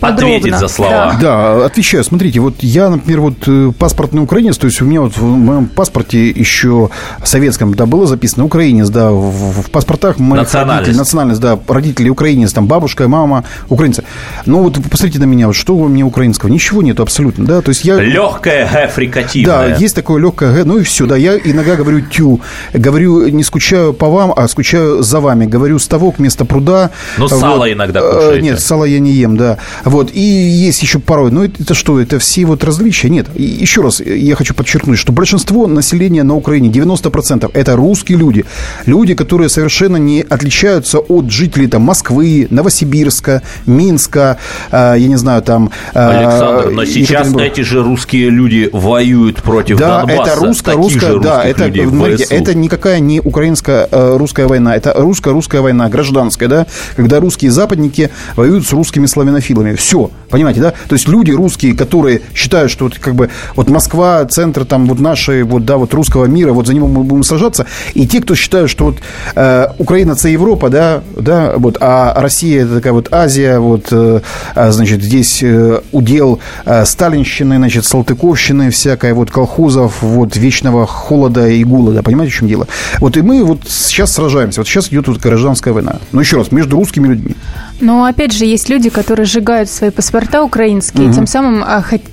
Speaker 3: подробно.
Speaker 2: Ответить за слова.
Speaker 3: Да.
Speaker 4: Да, отвечаю. Смотрите, вот я, например, вот паспортный украинец, то есть у меня вот в моем паспорте еще советском, да, было записано украинец, да, в, в паспортах моих родителей, национальность, да, родители украинец, там бабушка, мама украинцы. Ну вот посмотрите на меня, вот что у меня украинского? Ничего нету абсолютно, да, то есть я...
Speaker 2: Легкое Г фрикативное.
Speaker 4: Да, есть такое легкое Г, ну и все, да, я иногда говорю тю, говорю, не скучаю по вам, а скучаю за вами, говорю ставок вместо пруда.
Speaker 2: Но вот. Сало иногда кушаете.
Speaker 4: Нет, сало я не ем, да, вот, и есть еще порой, ну это, это что, это все вот различия? Нет, и еще раз я хочу подчеркнуть, что большинство населения на Украине, девяносто процентов, это русские люди, люди, которые совершенно не отличаются от жителей там Москвы, Новосибирска, Минска, э, я не знаю, там... Э,
Speaker 2: Александр, но сейчас эти же русские люди воюют против
Speaker 4: да,
Speaker 2: Донбасса.
Speaker 4: Это русская, русская, да, это, смотрите, это никакая не украинская э, русская война, это русско-русская война, гражданская, да, когда русские западники воюют с русскими славянофилами. Все, понимаете, да? То есть люди русские, которые считают, что вот как бы вот Москва, центр там вот нашей, вот, да, вот русского мира, вот за него мы будем сражаться, и те, кто считают, что вот э, Украина это Европа, да, да, вот, а Россия это такая вот Азия, вот, э, значит, здесь э, удел э, сталинщины, значит, салтыковщины, всякой вот колхозов, вот, вечного холода и голода, понимаете, в чем дело? Вот, и мы вот сейчас сражаемся, вот сейчас идет вот гражданская война, но еще раз, между русскими людьми.
Speaker 3: Но, опять же, есть люди, которые сжигают свои паспорта украинские, угу. тем самым,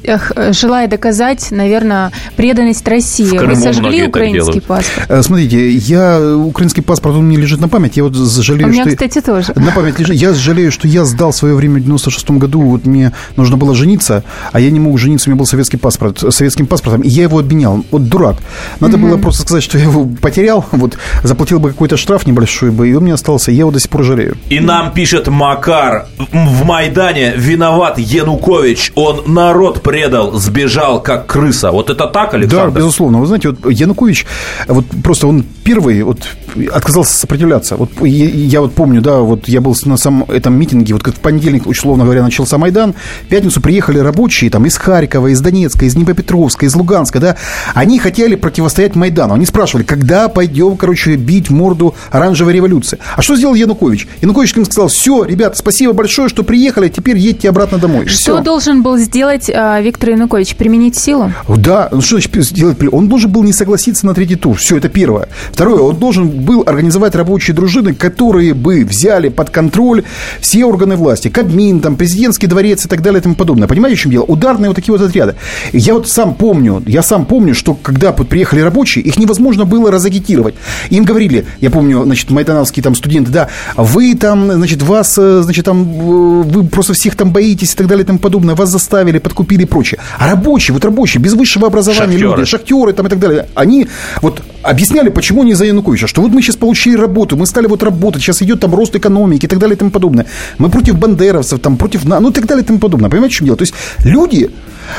Speaker 3: желая доказать, наверное, преданность России. Вы сожгли украинский паспорт?
Speaker 4: Смотрите, я, украинский паспорт, он мне лежит на память, я вот жалею,
Speaker 3: У меня,
Speaker 4: что...
Speaker 3: кстати, тоже.
Speaker 4: На память лежит. Я жалею, что я сдал в свое время в девяносто шестом году, вот мне нужно было жениться, а я не мог жениться, у меня был советский паспорт, советским паспортом, и я его обменял. Вот дурак. Надо угу. было просто сказать, что я его потерял, вот, заплатил бы какой-то штраф небольшой бы, и он мне остался, и я его до сих пор жалею.
Speaker 2: И нам пишет Макар: в Майдане виноват Янукович, он народ предал, сбежал как крыса. Вот это так, Александр?
Speaker 4: Да, безусловно. Вы знаете, вот Янукович, вот просто он первый вот отказался сопротивляться. Вот я, я вот помню, да, вот я был на самом этом митинге, вот как в понедельник, условно говоря, начался Майдан, в пятницу приехали рабочие там из Харькова, из Донецка, из Днепропетровска, из Луганска, да, они хотели противостоять Майдану. Они спрашивали, когда пойдем, короче, бить морду оранжевой революции. А что сделал Янукович? Янукович им сказал: все, ребята, спасибо большое, что приехали, теперь едьте обратно домой.
Speaker 3: Что
Speaker 4: все.
Speaker 3: должен был сделать а, Виктор Янукович? Применить силу?
Speaker 4: Да, ну что значит сделать? Он должен был не согласиться на третий тур. Все, это первое. Второе, он должен был организовать рабочие дружины, которые бы взяли под контроль все органы власти. Кабмин, там, президентский дворец и так далее и тому подобное. Понимаете, в чем дело? Ударные вот такие вот отряды. Я вот сам помню, я сам помню, что когда вот приехали рабочие, их невозможно было разагитировать. Им говорили, я помню, значит, майдановские там студенты, да, вы там, значит, вас, значит, там, вы просто всех там боитесь и так далее и тому подобное, вас заставили, подкупили и прочее. А рабочие, вот рабочие, без высшего образования шахтеры. люди, шахтеры там и так далее, они вот объясняли, почему не за Януковича, что вот мы сейчас получили работу, мы стали вот работать, сейчас идет там рост экономики и так далее и тому подобное. Мы против бандеровцев, там, против, ну и так далее и тому подобное. Понимаете, в чем дело? То есть люди...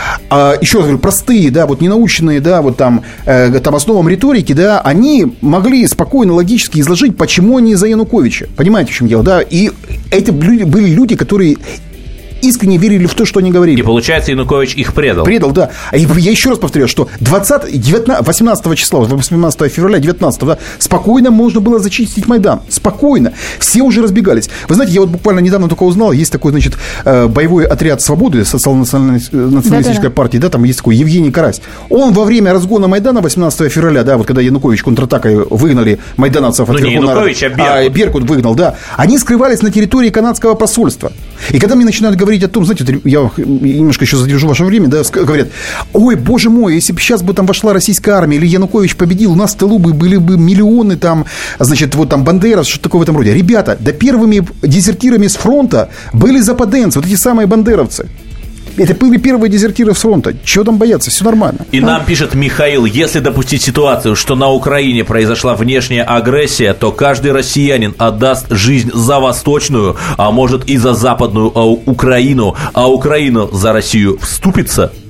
Speaker 4: А, еще раз говорю, простые, да, вот ненаученные, да, вот там, э, там основам риторики, да, они могли спокойно, логически изложить, почему они за Януковича. Понимаете, в чем дело, да? И эти были люди, которые искренне верили в то, что они говорили.
Speaker 2: И, получается, Янукович их предал.
Speaker 4: Предал, да. А я еще раз повторяю, что двадцатого, девятнадцатого, восемнадцатого числа, восемнадцатого февраля, девятнадцатого, да, спокойно можно было зачистить Майдан. Спокойно. Все уже разбегались. Вы знаете, я вот буквально недавно только узнал, есть такой, значит, боевой отряд «Свободы», социал-националистической да, да. партии, да, там есть такой Евгений Карась. Он во время разгона Майдана восемнадцатого февраля, да, вот когда Янукович контратакой выгнали майдановцев от
Speaker 2: ну, не Янукович, а Беркут.
Speaker 4: А, Беркут выгнал, да. Они скрывались на территории канадского посольства. И когда мне начинают говорить о том, знаете, я немножко еще задержу ваше время, да, говорят: ой, боже мой, если бы сейчас бы там вошла российская армия или Янукович победил, у нас в тылу бы были бы миллионы там, значит, вот там Бандерас, что-то такое в этом роде. Ребята, да первыми дезертирами с фронта были западенцы, вот эти самые бандеровцы. Это были первые дезертиры с фронта. Чего там бояться? Все нормально.
Speaker 2: И нам пишет Михаил: если допустить ситуацию, что на Украине произошла внешняя агрессия, то каждый россиянин отдаст жизнь за восточную, а может и за западную Украину, а Украина за Россию вступится?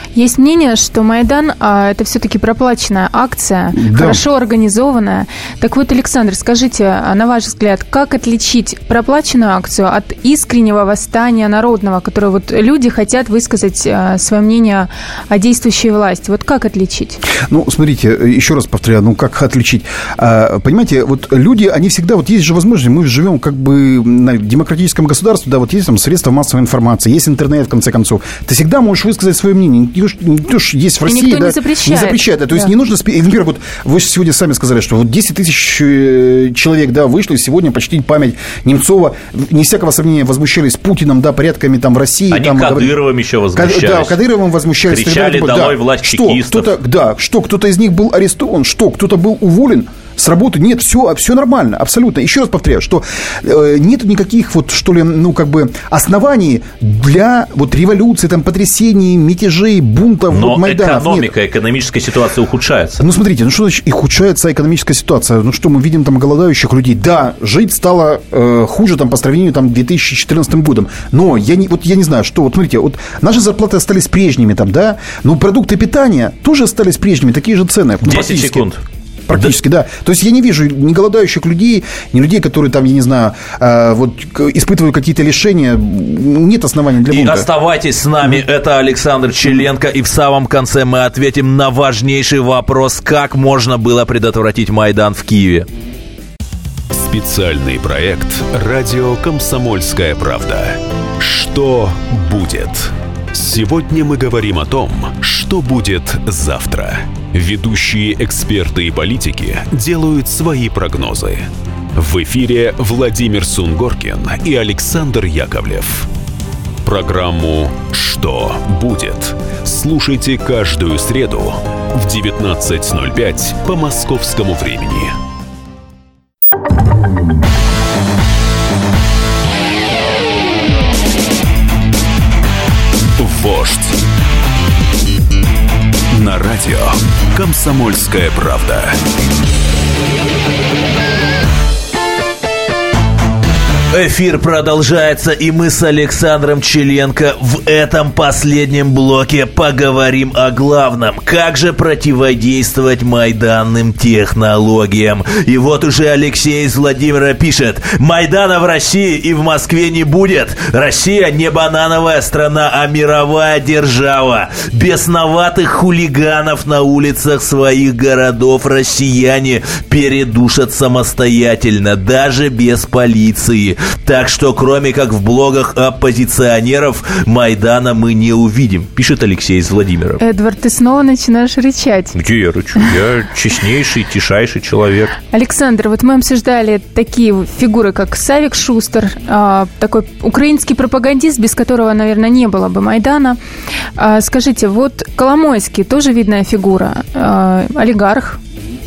Speaker 3: Есть мнение, что Майдан а, – это все-таки проплаченная акция, да. хорошо организованная. Так вот, Александр, скажите, на ваш взгляд, как отличить проплаченную акцию от искреннего восстания народного, которое вот люди хотят высказать а, свое мнение о действующей власти? Вот как отличить?
Speaker 4: Ну, смотрите, еще раз повторяю, ну, как отличить? А, понимаете, вот люди, они всегда, вот есть же возможность, мы живем как бы на демократическом государстве, да, вот есть там средства массовой информации, есть интернет, в конце концов. Ты всегда можешь высказать свое мнение. Не то, что есть в России,
Speaker 3: никто
Speaker 4: да,
Speaker 3: не запрещает.
Speaker 4: Не запрещает, да. То да. есть не нужно... Например, вот вы сегодня сами сказали, что вот десять тысяч человек, да, вышли сегодня почтить память Немцова. Не всякого сомнения возмущались Путиным, да, порядками там в России.
Speaker 2: Они
Speaker 4: там,
Speaker 2: Кадыровым еще возмущались.
Speaker 4: Да, Кадыровым возмущались.
Speaker 2: Кричали «Долой
Speaker 4: да.
Speaker 2: власть
Speaker 4: что,
Speaker 2: чекистов».
Speaker 4: Кто-то, да, что, кто-то из них был арестован, что, кто-то был уволен с работы. Нет, все, все нормально, абсолютно. Еще раз повторяю, что э, нет никаких вот, что ли, ну, как бы оснований для вот революции, там, потрясений, мятежей, бунтов,
Speaker 2: но
Speaker 4: вот, Майданов.
Speaker 2: экономика, нет. Экономическая ситуация ухудшается.
Speaker 4: Ну, смотрите, ну, что значит и ухудшается экономическая ситуация? Ну, что мы видим там голодающих людей? Да, жить стало э, хуже там по сравнению там две тысячи четырнадцатым годом. Но я не, вот я не знаю, что, вот смотрите, вот наши зарплаты остались прежними там, да, но продукты питания тоже остались прежними, такие же цены.
Speaker 2: десять секунд.
Speaker 4: Практически, да. да. То есть я не вижу ни голодающих людей, ни людей, которые там, я не знаю, э, вот испытывают какие-то лишения. Нет оснований для бунта.
Speaker 2: И оставайтесь с нами. Mm-hmm. Это Александр Челенко. И в самом конце мы ответим на важнейший вопрос: как можно было предотвратить Майдан в Киеве.
Speaker 1: Специальный проект «Радио Комсомольская правда». Что будет? Сегодня мы говорим о том, что будет завтра. Ведущие эксперты и политики делают свои прогнозы. В эфире Владимир Сунгоркин и Александр Яковлев. Программу «Что будет?» слушайте каждую среду в девятнадцать ноль пять по московскому времени. Вождь. На радио «Комсомольская правда».
Speaker 2: Эфир продолжается, и мы с Александром Челенко в этом последнем блоке поговорим о главном. Как же противодействовать майданным технологиям? И вот уже Алексей из Владимира пишет: Майдана в России и в Москве не будет. Россия не банановая страна, а мировая держава. Бесноватых хулиганов на улицах своих городов россияне передушат самостоятельно, даже без полиции. Так что, кроме как в блогах оппозиционеров, Майдана мы не увидим, пишет Алексей из Владимира.
Speaker 3: Эдвард, ты снова начинаешь рычать.
Speaker 2: Где я рычу? Я честнейший, тишайший человек.
Speaker 3: Александр, вот мы обсуждали такие фигуры, как Савик Шустер, такой украинский пропагандист, без которого, наверное, не было бы Майдана. Скажите, вот Коломойский, тоже видная фигура, олигарх.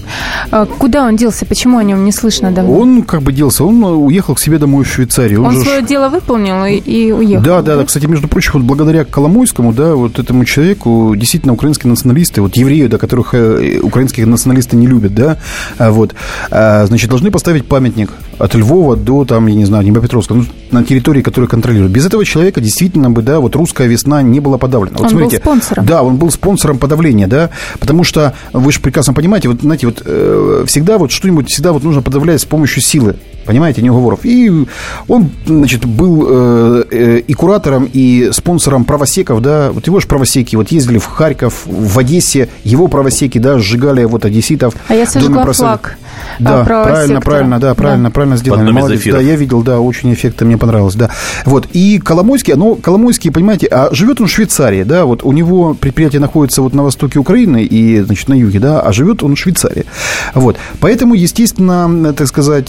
Speaker 3: Куда он делся? Почему о нем не слышно давно?
Speaker 4: Он как бы делся, он уехал к себе домой в Швейцарию.
Speaker 3: Он, он
Speaker 4: же...
Speaker 3: свое дело выполнил и, и уехал.
Speaker 4: Да, да, да. Кстати, между прочим, вот благодаря Коломойскому, да, вот этому человеку, действительно, украинские националисты, вот евреи, да, которых украинские националисты не любят, да, вот, значит, должны поставить памятник от Львова до, там, я не знаю, Днепропетровска, ну, на территории, которую контролируют. Без этого человека действительно бы, да, вот русская весна не была подавлена. Вот,
Speaker 3: он
Speaker 4: смотрите,
Speaker 3: был спонсором.
Speaker 4: Да, он был спонсором подавления, да, потому что, вы же прекрасно понимаете, вот, знаете, вот э, всегда вот что-нибудь всегда вот нужно подавлять с помощью силы, понимаете, не уговоров. И он, значит, был э, э, и куратором, и спонсором правосеков, да, вот его же правосеки вот ездили в Харьков, в Одессе, его правосеки, да, сжигали вот одесситов.
Speaker 3: А я сожгла флаг.
Speaker 4: Да, правильно, правильно, да, правильно, да. правильно сделали. Молодец, да, я видел, да, очень эффектно, мне понравилось, да. Вот, и Коломойский, ну, Коломойский, понимаете, а живет он в Швейцарии, да, вот у него предприятие находится вот на востоке Украины и, значит, на юге, да, а живет он в Швейцарии. Вот, поэтому, естественно, так сказать,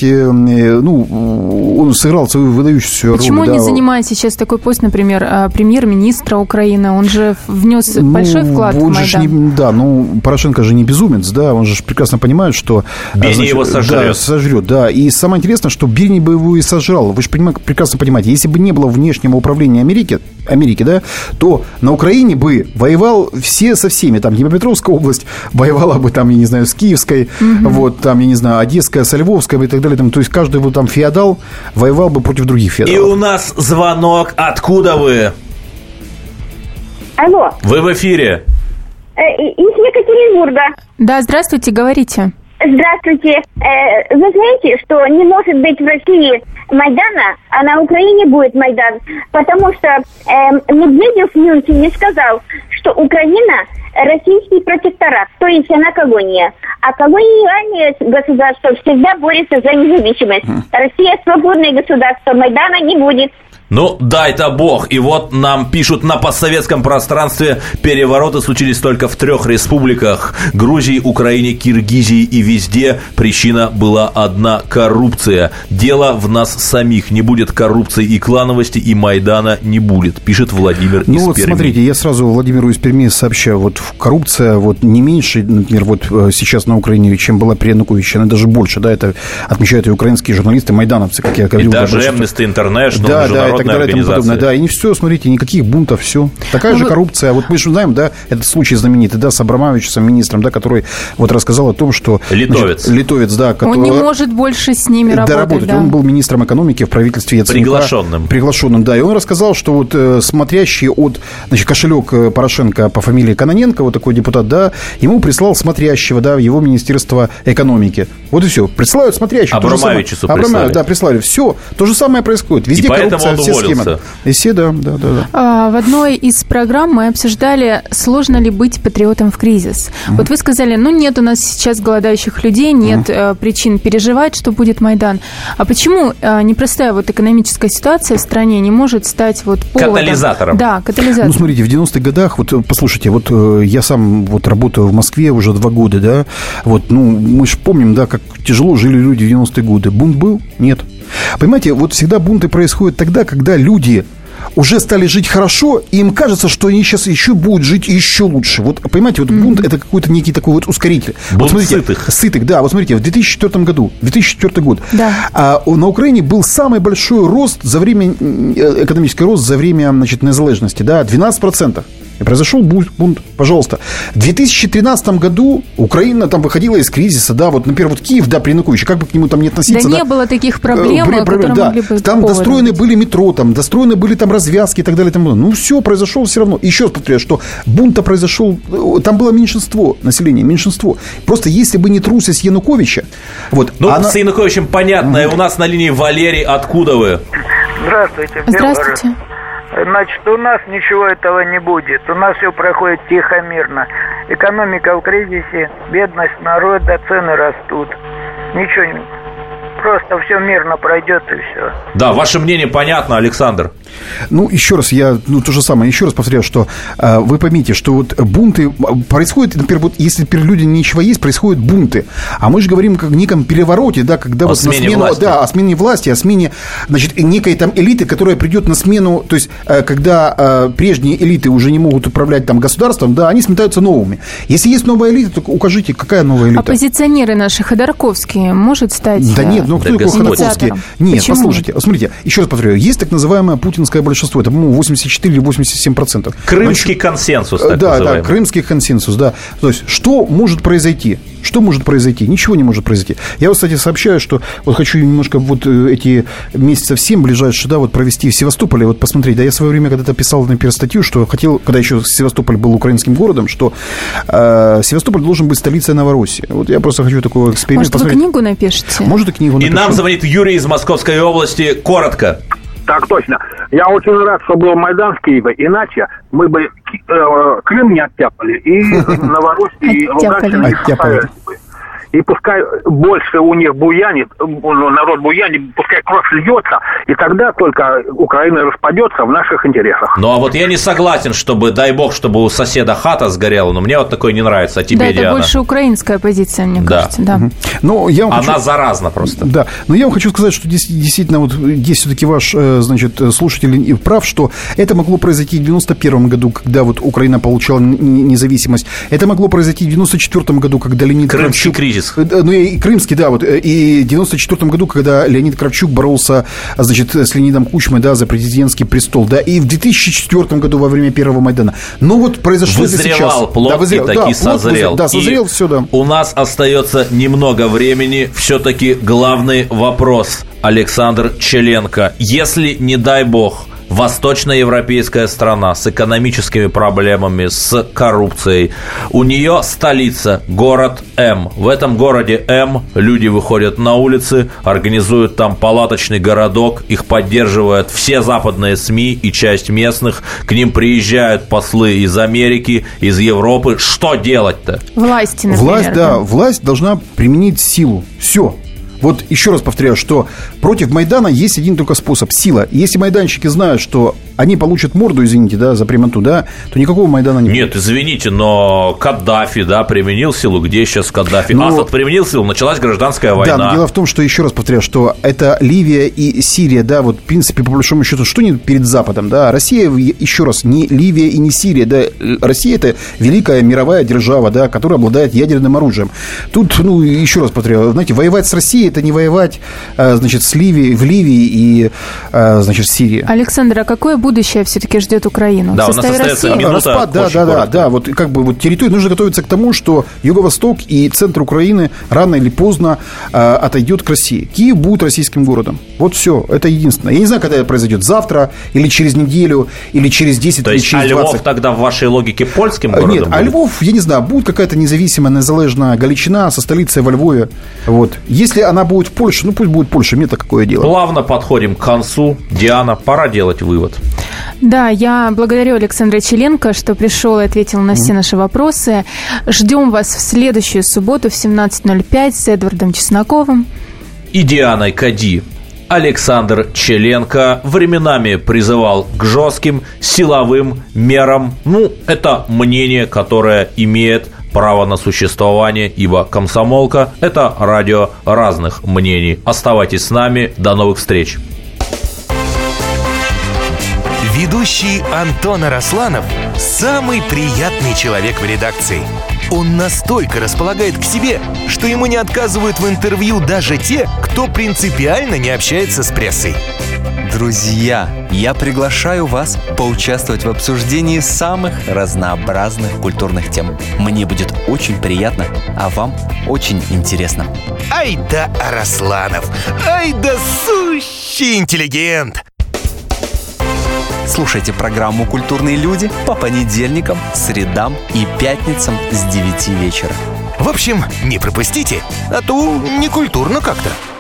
Speaker 4: ну, он сыграл свою выдающуюся роль.
Speaker 3: Почему он
Speaker 4: да.
Speaker 3: не занимает сейчас такой пост, например, премьер-министра Украины? Он же внес ну, большой вклад в Майдан.
Speaker 4: Не, да, ну, Порошенко же не безумец, да, он же прекрасно понимает, что...
Speaker 2: Берни его сожрет.
Speaker 4: Да, сожрет, да. И самое интересное, что Берни бы его и сожрал. Вы же прекрасно понимаете, если бы не было внешнего управления Америки, Америки, да, то на Украине бы воевал все со всеми. Там Днепропетровская область воевала бы, там, я не знаю, с Киевской, угу. вот, там, я не знаю, Одесская, со Львовской и так далее. Там, то есть каждый вот там феодал воевал бы против других феодалов.
Speaker 2: И у нас звонок. Откуда вы?
Speaker 11: Алло.
Speaker 2: Вы в эфире.
Speaker 11: Из Екатеринбурга.
Speaker 3: Да, здравствуйте, говорите.
Speaker 11: Здравствуйте. Вы знаете, что не может быть в России Майдана, а на Украине будет Майдан, потому что э, Медведев в Мюнхене сказал, что Украина российский протекторат, то есть она колония. А колониальное государство всегда борется за независимость. Россия свободное государство, Майдана не будет.
Speaker 2: Ну, дай-то бог. И вот нам пишут: на постсоветском пространстве перевороты случились только в трех республиках: Грузии, Украине, Киргизии, и везде причина была одна – коррупция. Дело в нас самих. Не будет коррупции и клановости, и Майдана не будет, пишет Владимир из Перми.
Speaker 4: Ну вот смотрите, я сразу Владимиру из Перми сообщаю, вот коррупция вот не меньше, например, вот сейчас на Украине, чем была при Януковиче, она даже больше, да, это отмечают и украинские журналисты, майдановцы, как я говорил.
Speaker 2: И даже Amnesty International,
Speaker 4: да,
Speaker 2: международная
Speaker 4: да, и так далее, да, и не все, смотрите, никаких бунтов, все. Такая ну, же вы... коррупция. Вот мы же знаем, да, этот случай знаменитый, да, с Абрамовичем, министром, да, который вот рассказал о том, что...
Speaker 2: Литовец.
Speaker 4: Значит, литовец, да.
Speaker 3: Который... Он не может больше с ними работать,
Speaker 4: работать.
Speaker 3: Да.
Speaker 4: Он был министром экономики в правительстве Яценюка.
Speaker 2: Приглашенным.
Speaker 4: Приглашенным, да. И он рассказал, что вот э, смотрящий от, значит, кошелек Порошенко по фамилии Кононенко, вот такой депутат, да, ему прислал смотрящего, да, в его Министерство экономики. Вот и все. Присылают смотрящего.
Speaker 2: Абрамовичусу прислали.
Speaker 4: Абрамович, да, прислали. Все. То же самое происходит. Везде
Speaker 2: и
Speaker 4: коррупция, все
Speaker 2: схемы.
Speaker 4: Все, да, да, да, да.
Speaker 3: А, в одной из программ мы обсуждали, сложно ли быть патриотом в кризис. Mm-hmm. Вот вы сказали, ну нет у нас сейчас голодающих людей, нет mm-hmm. причин переживать, что будет Майдан. А почему а, непростая вот экономическая ситуация в стране не может стать вот поводом?
Speaker 2: Катализатором.
Speaker 3: Да, катализатором.
Speaker 4: Ну, смотрите, в девяностых годах, вот послушайте, вот я сам вот работаю в Москве уже два года, да, вот, ну, мы же помним, да, как тяжело жили люди в девяностые годы. Бунт был? Нет. Понимаете, вот всегда бунты происходят тогда, когда люди уже стали жить хорошо, и им кажется, что они сейчас еще будут жить еще лучше. Вот, понимаете, вот бунт mm-hmm. – это какой-то некий такой вот ускоритель.
Speaker 2: Бунт
Speaker 4: вот смотрите,
Speaker 2: сытых.
Speaker 4: Сытых, да. Вот смотрите, в две тысячи четвёртом году, две тысячи четвёртый год,
Speaker 3: да.
Speaker 4: а, на Украине был самый большой рост за время, экономический рост за время, значит, незалежности, да, двенадцать процентов. И произошел бунт, пожалуйста. В две тысячи тринадцатом году Украина там выходила из кризиса, да, вот, например, вот Киев, да, при Януковиче, как бы к нему там не относиться.
Speaker 3: Да,
Speaker 4: да?
Speaker 3: не было таких проблем,
Speaker 4: При,
Speaker 3: которые
Speaker 4: да.
Speaker 3: могли быть
Speaker 4: Там
Speaker 3: поводом.
Speaker 4: достроены были метро, там достроены были там развязки и так далее. Там, ну, все произошло все равно. Еще раз повторяю, что бунт-то произошел, там было меньшинство населения, меньшинство. Просто если бы не трусость Януковича, вот.
Speaker 2: Ну,
Speaker 4: она...
Speaker 2: с Януковичем понятно. Mm-hmm. У нас на линии Валерий. Откуда вы?
Speaker 12: Здравствуйте.
Speaker 3: Здравствуйте.
Speaker 12: Значит, у нас ничего этого не будет. У нас все проходит тихо, мирно. Экономика в кризисе, бедность народа, цены растут. Ничего не... Просто все мирно пройдет и все.
Speaker 2: Да, ваше мнение понятно, Александр.
Speaker 4: Ну, еще раз, я, ну, то же самое, еще раз повторяю, что э, вы поймите, что вот бунты происходят, например, вот если перед людьми ничего есть, происходят бунты. А мы же говорим как о неком перевороте, да, когда
Speaker 2: о
Speaker 4: вот
Speaker 2: смене
Speaker 4: на смену,
Speaker 2: власти.
Speaker 4: Да, о смене власти, о смене, значит, некой там элиты, которая придет на смену, то есть, э, когда э, прежние элиты уже не могут управлять там государством, да, они сметаются новыми. Если есть новая элита, то укажите, какая новая элита.
Speaker 3: Оппозиционеры наши, Ходорковский, может стать...
Speaker 4: Да нет, ну кто
Speaker 2: да
Speaker 4: такой Ходорковский? Нет,
Speaker 3: Почему?
Speaker 4: Послушайте, смотрите, еще раз повторяю, есть так называемое путинское большинство, это, по-моему, восемьдесят четыре или восемьдесят семь процентов.
Speaker 2: Крымский
Speaker 4: Значит,
Speaker 2: консенсус, так
Speaker 4: да,
Speaker 2: называемый.
Speaker 4: Да, крымский консенсус, да. То есть, что может произойти? Что может произойти? Ничего не может произойти. Я вот, кстати, сообщаю, что вот хочу немножко вот эти месяца всем ближайшие, да, вот провести в Севастополе, вот посмотреть. Да, я в свое время когда-то писал, например, статью, что хотел, когда еще Севастополь был украинским городом, что э, Севастополь должен быть столицей Новороссии. Вот я просто хочу такой эксперимент
Speaker 3: Может,
Speaker 4: посмотреть.
Speaker 3: вы книгу напишите?
Speaker 4: Может, и книгу напишу.
Speaker 2: И нам звонит Юрий из Московской области. Коротко.
Speaker 13: Так точно. Я очень рад, что был Майдан в Киеве. Иначе мы бы э, Крым не оттяпали, и Новороссию, и Луганщину не поставили бы. И пускай больше у них буянит, народ буянит, пускай кровь льется, и тогда только Украина распадется в наших интересах.
Speaker 2: Ну, а вот я не согласен, чтобы, дай бог, чтобы у соседа хата сгорела, но мне вот такое не нравится. А тебе,
Speaker 3: да, это
Speaker 2: Диана?
Speaker 3: больше украинская позиция, мне
Speaker 2: да.
Speaker 3: кажется. Да.
Speaker 4: Угу. Но я вам
Speaker 2: Она
Speaker 4: хочу...
Speaker 2: заразна просто.
Speaker 4: Да, но я вам хочу сказать, что действительно вот здесь все-таки ваш, значит, слушатель прав, что это могло произойти в девяносто первом году, когда вот Украина получала независимость. Это могло произойти в девяносто четвёртом году, когда Леонид
Speaker 2: Крымский
Speaker 4: Кравчук...
Speaker 2: кризис.
Speaker 4: Ну, и крымский, да, вот, и в девяносто четвёртом году, когда Леонид Кравчук боролся, значит, с Леонидом Кучмой, да, за президентский престол, да, и в две тысячи четвёртом году во время первого Майдана. Но вот произошло
Speaker 2: вызревал,
Speaker 4: это сейчас.
Speaker 2: плод,
Speaker 4: да, вызревал,
Speaker 2: и таки
Speaker 4: да,
Speaker 2: созрел.
Speaker 4: Плод, да, созрел,
Speaker 2: и
Speaker 4: все, да.
Speaker 2: У нас остается немного времени. Все-таки главный вопрос, Александр Челенко. Если, не дай бог, восточноевропейская страна с экономическими проблемами, с коррупцией. У нее столица, город М. В этом городе М люди выходят на улицы, организуют там палаточный городок, их поддерживают все западные СМИ и часть местных, к ним приезжают послы из Америки, из Европы. Что делать-то?
Speaker 3: Власти, например.
Speaker 4: Власть, да, да, власть должна применить силу. Все. Вот еще раз повторяю, что против Майдана есть один только способ – сила. И если майданщики знают, что они получат морду, извините, да, за прямоту, да, то никакого Майдана не будет.
Speaker 2: Нет, извините, но Каддафи, да, применил силу. Где сейчас Каддафи? Но... Асад применил силу, началась гражданская война.
Speaker 4: Да, но дело в том, что, еще раз повторяю, что это Ливия и Сирия, да, вот, в принципе, по большому счету, что не перед Западом, да, Россия, еще раз, не Ливия и не Сирия, да, Россия – это великая мировая держава, да, которая обладает ядерным оружием. Тут, ну, еще раз повторяю, знаете, воевать с Россией – это не воевать, значит, с Ливией, в Ливии и, значит, в Сирии.
Speaker 3: Александр, а какое будущее все-таки ждет Украину?
Speaker 2: Да, в составе у нас остается минута.
Speaker 4: Распад, да, да, да, да, вот как бы вот территория, нужно готовиться к тому, что Юго-Восток и центр Украины рано или поздно э, отойдет к России. Киев будет российским городом. Вот все, это единственное. Я не знаю, когда это произойдет, завтра или через неделю, или через десять,
Speaker 2: То
Speaker 4: или
Speaker 2: есть,
Speaker 4: через двадцать.
Speaker 2: а Львов тогда в вашей логике польским городом
Speaker 4: Нет,
Speaker 2: будет?
Speaker 4: а Львов, я не знаю, будет какая-то независимая, незалежная Галичина со столицей во Львове. Вот. Если она будет в Польше, ну пусть будет Польша, мне-то какое дело.
Speaker 2: Плавно подходим к концу. Диана, пора делать вывод.
Speaker 3: Да, я благодарю Александра Челенко, что пришел и ответил на все наши вопросы. Ждем вас в следующую субботу в семнадцать ноль пять с Эдвардом Чесноковым
Speaker 2: и Дианой Кади. Александр Челенко временами призывал к жестким силовым мерам. Ну, это мнение, которое имеет право на существование, ибо «Комсомолка» – это радио разных мнений. Оставайтесь с нами. До новых встреч.
Speaker 14: Ведущий Антон Арасланов – самый приятный человек в редакции. Он настолько располагает к себе, что ему не отказывают в интервью даже те, кто принципиально не общается с прессой.
Speaker 15: Друзья, я приглашаю вас поучаствовать в обсуждении самых разнообразных культурных тем. Мне будет очень приятно, а вам очень интересно.
Speaker 14: Ай да Арасланов! Ай да сущий интеллигент!
Speaker 15: Слушайте программу «Культурные люди» по понедельникам, средам и пятницам с девяти вечера.
Speaker 14: В общем, не пропустите, а то некультурно как-то.